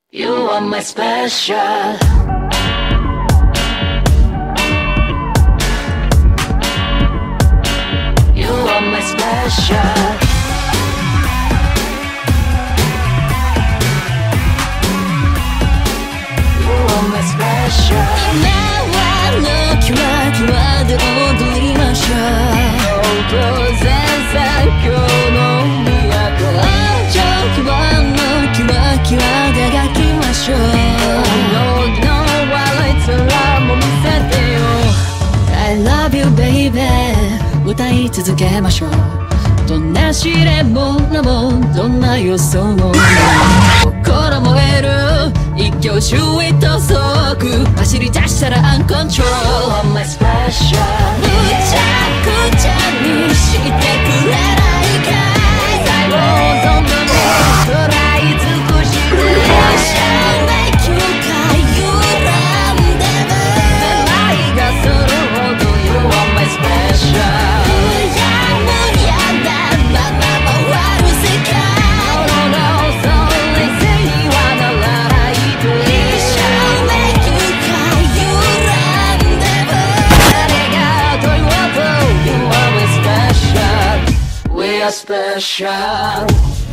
You are my special. You are my special. You are my special. 今はキワキワで踊りましょう。 全然今日の都。 情キワのキワキワで描きましょう。 No, no, 笑いつらも見せてよ。 I love you baby 歌い続けましょう。どんな試練もなもどんな予想も心燃える一挙手一投足走り出したらアンコントロール You are my special. むちゃくちゃにしてくれないかい最後を存分に食らい尽くして Shall make you cry you run them 愛がするほど You are my special. むやだまま回る世界 No, no, no, それにはならないと Shall make you cry you run them 誰がと言おうと You are my special. We are special.